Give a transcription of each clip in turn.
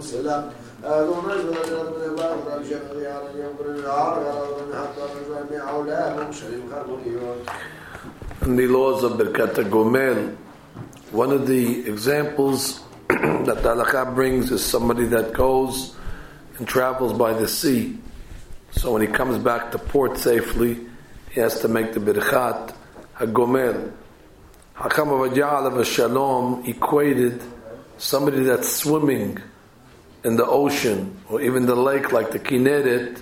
In the laws of Birkat HaGomel, one of the examples that the halakha brings is somebody that goes and travels by the sea. So when he comes back to port safely, he has to make the Birkat HaGomel. Hakam Ovadia alav Shalom equated somebody that's swimming in the ocean or even the lake like the Kinneret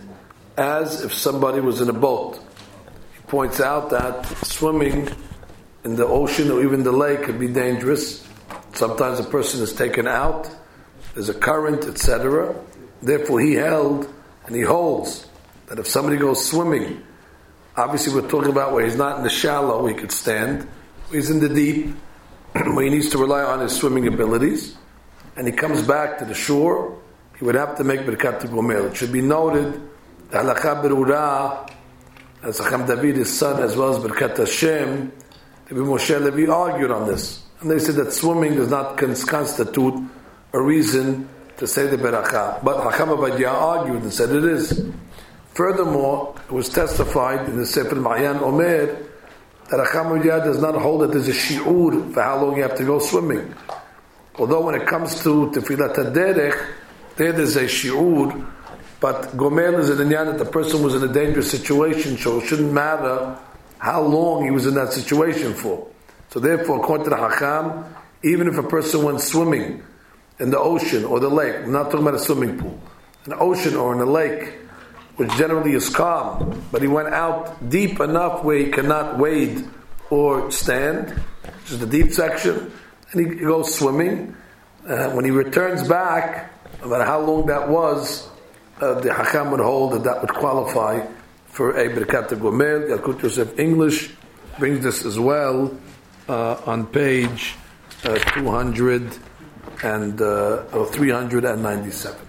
as if somebody was in a boat. He points out that swimming in the ocean or even the lake could be dangerous. Sometimes a person is taken out, there's a current, etc. Therefore he held and he holds that if somebody goes swimming, obviously we're talking about where he's not in the shallow, he could stand, he's in the deep, where he needs to rely on his swimming abilities, and he comes back to the shore, he would have to make Birkat HaGomel. It should be noted, the halakha berurah, as Chacham David, his son, as well as Birkat Hashem, Rabbi Moshe Levi argued on this. And they said that swimming does not constitute a reason to say the Beracha. But Chacham Ovadia argued and said it is. Furthermore, it was testified in the Sefer Ma'ayan Omer that Chacham Ovadia does not hold that there's a shi'ur for how long you have to go swimming. Although when it comes to Tefilat HaDerech, there's a shi'ur, but Gomel is an inyan that the person was in a dangerous situation, so it shouldn't matter how long he was in that situation for. So therefore, according to the Hakam, even if a person went swimming in the ocean or the lake, we're not talking about a swimming pool, an ocean or in a lake, which generally is calm, but he went out deep enough where he cannot wade or stand, which is the deep section, and he goes swimming. When he returns back, no matter how long that was, the Hakam would hold that would qualify for a Birkat HaGomel. Yalkut Yosef English brings this as well on page 397.